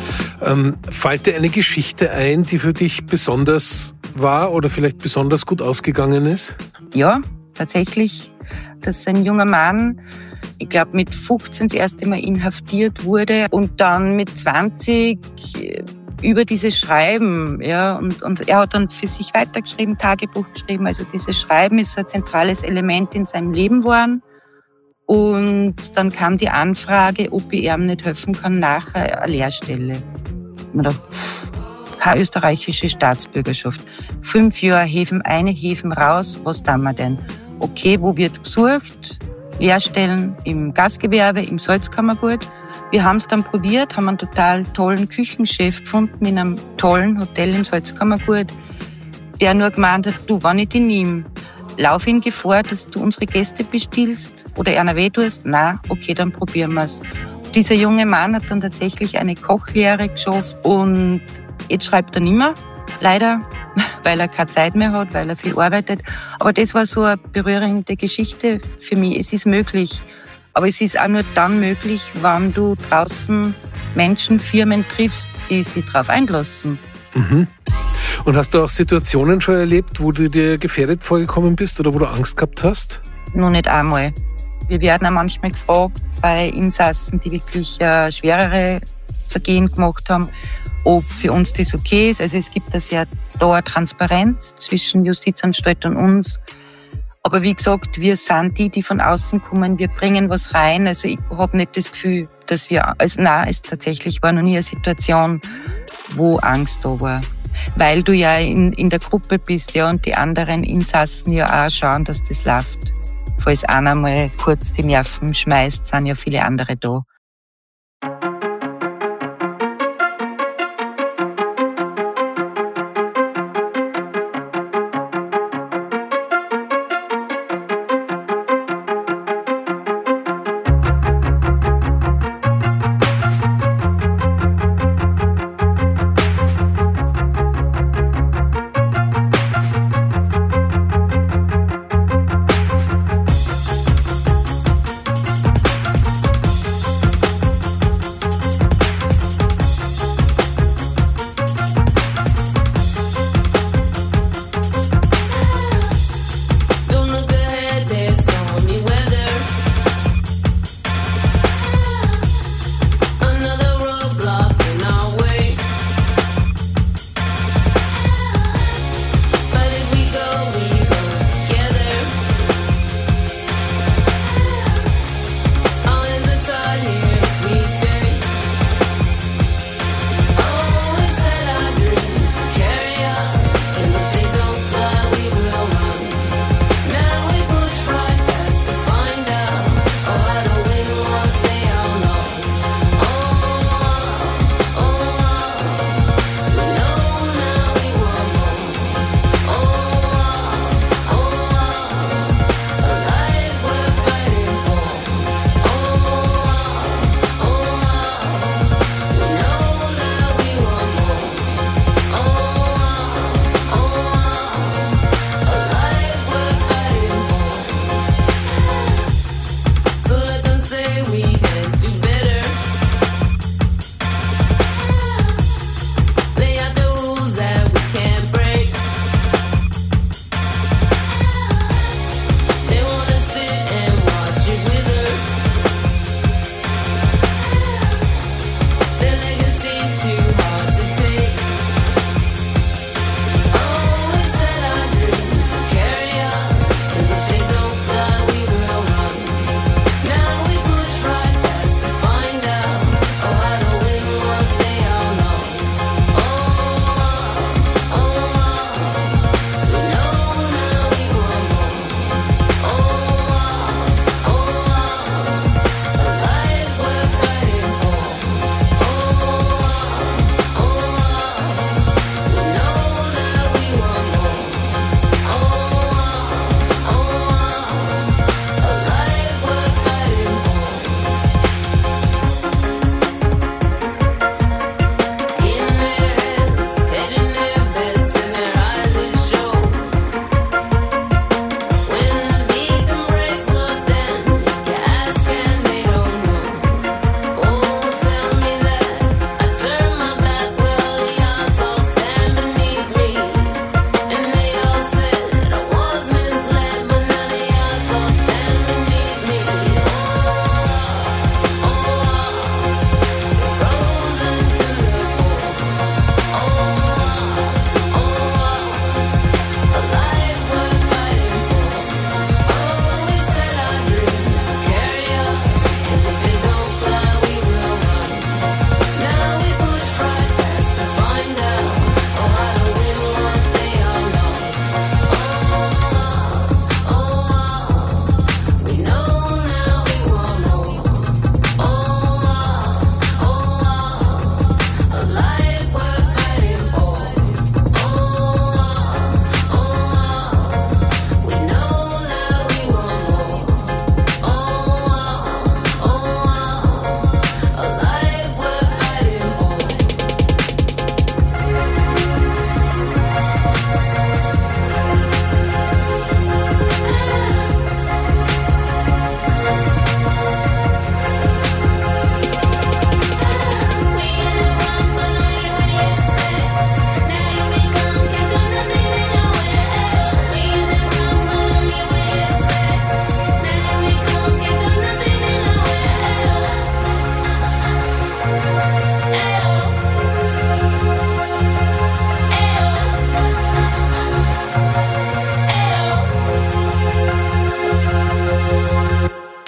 Q: Fällt dir eine Geschichte ein, die für dich besonders war oder vielleicht besonders gut ausgegangen ist?
V: Ja, tatsächlich. Dass ein junger Mann, ich glaube mit 15 das erste Mal inhaftiert wurde und dann mit 20 über dieses Schreiben, ja, und er hat dann für sich weitergeschrieben, Tagebuch geschrieben, also dieses Schreiben ist so ein zentrales Element in seinem Leben geworden. Und dann kam die Anfrage, ob ich ihm nicht helfen kann, nachher eine Lehrstelle. Ich dachte, keine österreichische Staatsbürgerschaft. 5 Jahre Häfen eine, Häfen raus, was tun wir denn? Okay, wo wird gesucht? Lehrstellen im Gastgewerbe, im Salzkammergut. Wir haben es dann probiert, haben einen total tollen Küchenchef gefunden in einem tollen Hotel im Salzkammergut, der nur gemeint hat, du, wenn ich dich nehme, lauf in Gefahr, dass du unsere Gäste bestiehlst oder einer weh tust. Na, okay, dann probieren wir's. Dieser junge Mann hat dann tatsächlich eine Kochlehre geschafft und jetzt schreibt er nicht mehr. Leider, weil er keine Zeit mehr hat, weil er viel arbeitet. Aber das war so eine berührende Geschichte für mich. Es ist möglich. Aber es ist auch nur dann möglich, wenn du draußen Menschen, Firmen triffst, die sich darauf einlassen.
Q: Mhm. Und hast du auch Situationen schon erlebt, wo du dir gefährdet vorgekommen bist oder wo du Angst gehabt hast?
V: Noch nicht einmal. Wir werden auch manchmal gefragt bei Insassen, die wirklich schwerere Vergehen gemacht haben, ob für uns das okay ist. Also es gibt da sehr da Transparenz zwischen Justizanstalt und uns. Aber wie gesagt, wir sind die von außen kommen, wir bringen was rein. Also ich habe nicht das Gefühl, dass es tatsächlich war noch nie eine Situation, wo Angst da war. Weil du ja in der Gruppe bist, ja, und die anderen Insassen ja auch schauen, dass das läuft. Falls einer mal kurz die Nerven schmeißt, sind ja viele andere da.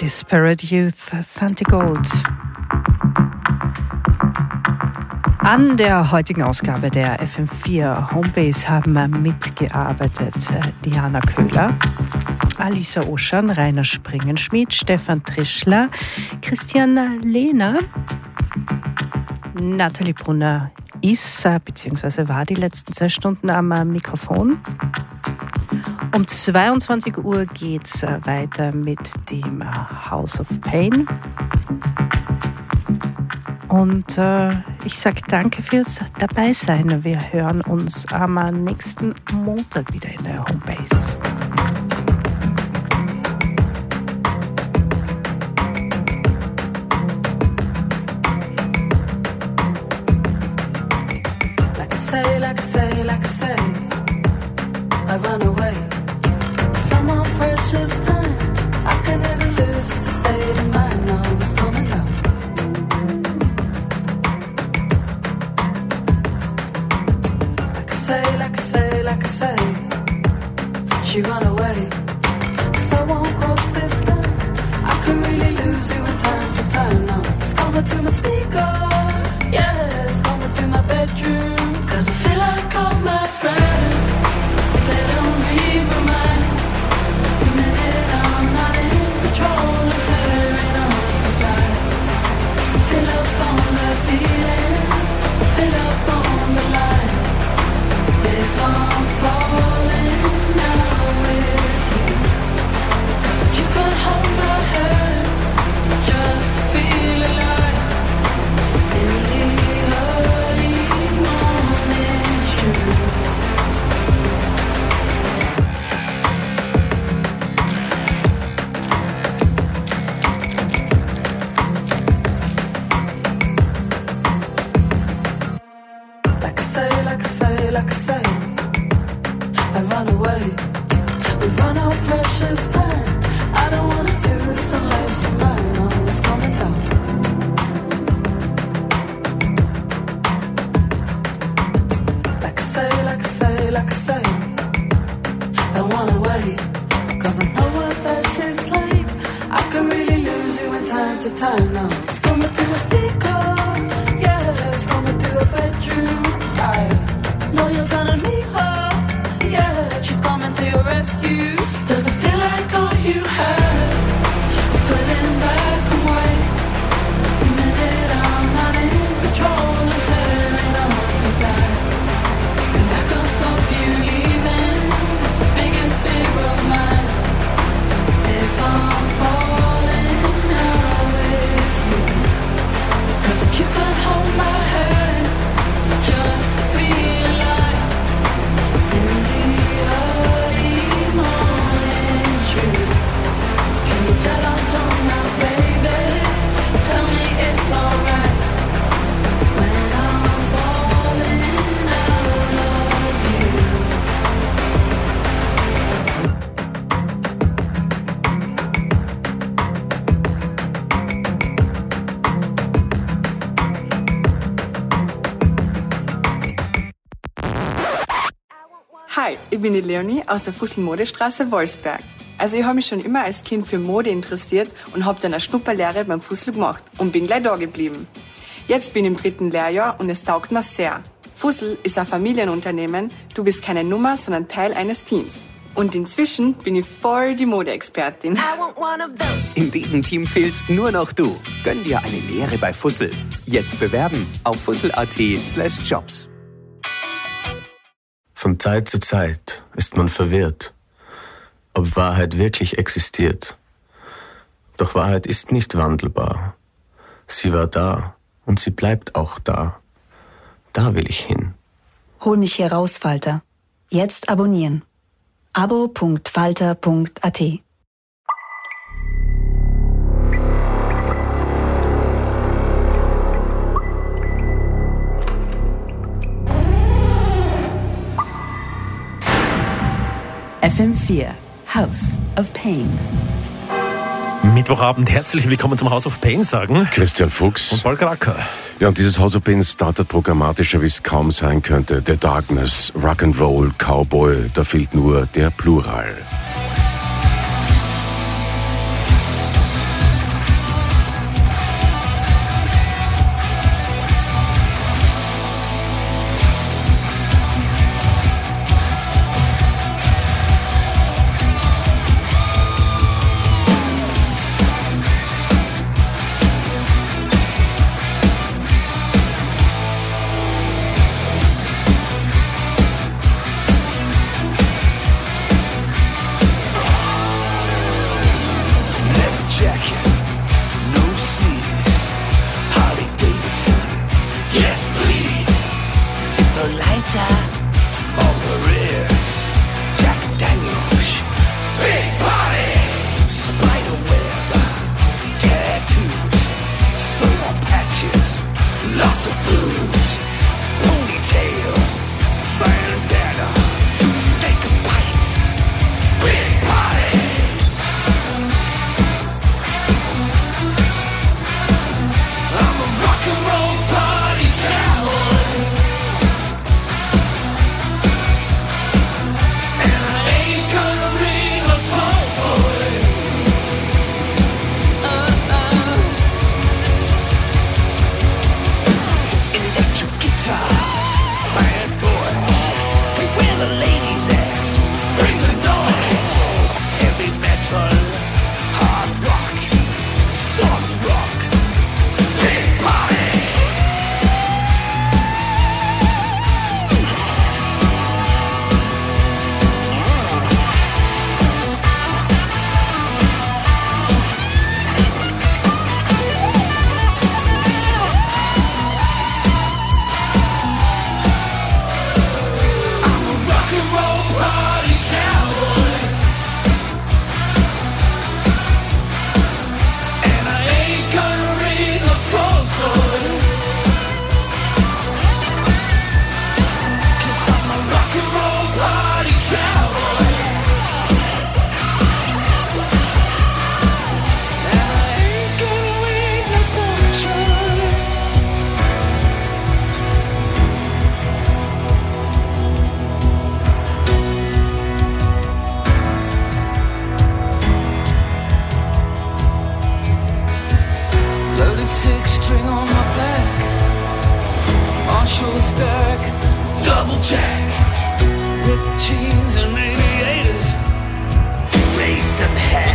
A: Disparate Youth, Santi Gold. An der heutigen Ausgabe der FM4 Homebase haben mitgearbeitet Diana Köhler, Alisa Oschan, Rainer Springenschmidt, Stefan Trischler, Christian Lehner, Nathalie Brunner ist bzw. war die letzten 2 Stunden am Mikrofon. Um 22 Uhr geht es weiter mit dem House of Pain. Und ich sage danke fürs Dabeisein. Wir hören uns am nächsten Montag wieder in der Homebase.
L: Like I say, I run away. Someone precious time, I can never lose. It's a state of mind, no, it's coming down. Like I say, she run away. 'Cause I won't cross this line. I can really lose you in time to time now. It's coming through my speaker, yeah, it's coming through my bedroom. 'Cause I feel like all my friends, they don't read my mind. The minute I'm not in control, I'm clearing on the side. Fill up on the feeling, fill up on the light. If I'm falling now with you, 'cause if you could hold my hand, just to feel alive in the early morning shoes. Like I say, I run away. We run out precious time. I don't wanna do this unless you're mine. No, it's coming down. Like I say, I run away. 'Cause I know what that shit's like. I can really lose you in time to time now. It's coming through a speaker, yeah, it's coming through a bedroom. I know you're gonna meet her, yeah, she's coming to your rescue. Does it feel like all you have is putting back away? The minute I'm not in control, I'm clearing on the side. And I can't stop you leaving, it's the biggest fear of mine. If I'm falling out with you, 'cause if you could hold my hand, just to feel alive in the early morning shoes. Can you tell I'm torn now, baby? Tell me it's alright when I'm falling out of you.
C: Hi, ich bin die Leonie aus der Fussel-Modestraße Wolfsberg. Also ich habe mich schon immer als Kind für Mode interessiert und habe dann eine Schnupperlehre beim Fussel gemacht und bin gleich da geblieben. Jetzt bin ich im 3. Lehrjahr und es taugt mir sehr. Fussel ist ein Familienunternehmen, du bist keine Nummer, sondern Teil eines Teams. Und inzwischen bin ich voll die Modeexpertin.
F: In diesem Team fehlst nur noch du. Gönn dir eine Lehre bei Fussel. Jetzt bewerben auf fussel.at/jobs.
W: Von Zeit zu Zeit ist man verwirrt, ob Wahrheit wirklich existiert. Doch Wahrheit ist nicht wandelbar. Sie war da und sie bleibt auch da. Da will ich hin.
X: Hol mich hier raus, Falter. Jetzt abonnieren. abo.falter.at
Y: FM4 House of Pain.
Q: Mittwochabend, herzlich willkommen zum House of Pain, sagen
Z: Christian Fuchs
Q: und Paul Kracker.
Z: Ja, und dieses House of Pain startet programmatischer, wie es kaum sein könnte. The Darkness, Rock'n'Roll, Cowboy, da fehlt nur der Plural.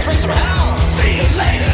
H: drink some hell. See you later.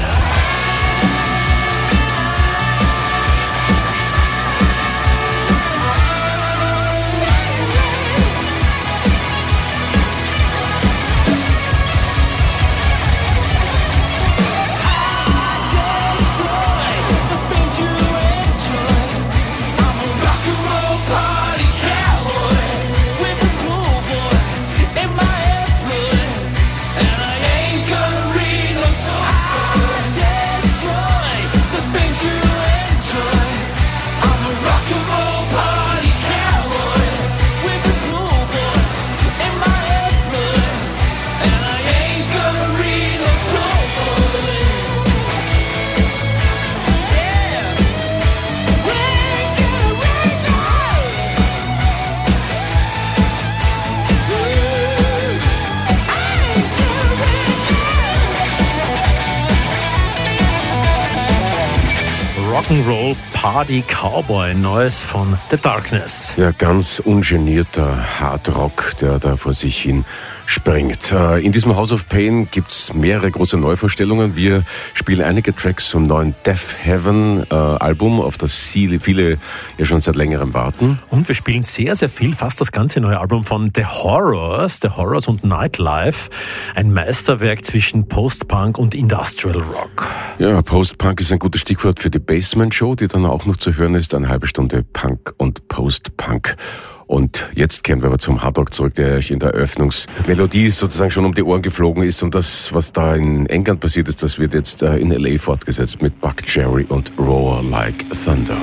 E: Rock'n'Roll Party Cowboy, Neues von The Darkness.
Z: Ja, ganz ungenierter Hardrock, der da vor sich hin springt. In diesem House of Pain gibt's mehrere große Neuvorstellungen. Wir spielen einige Tracks zum neuen Death Heaven Album, auf das viele ja schon seit längerem warten.
E: Und wir spielen sehr, sehr viel, fast das ganze neue Album von The Horrors und Nightlife. Ein Meisterwerk zwischen Post-Punk und Industrial Rock.
Z: Ja, Post-Punk ist ein gutes Stichwort für die Basement-Show, die dann auch noch zu hören ist. Eine halbe Stunde Punk und Post-Punk. Und jetzt kehren wir aber zum Hardrock zurück, der euch in der Eröffnungsmelodie sozusagen schon um die Ohren geflogen ist. Und das, was da in England passiert ist, das wird jetzt in L.A. fortgesetzt mit Buckcherry und Roar Like Thunder.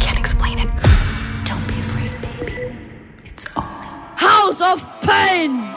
G: House of Pain!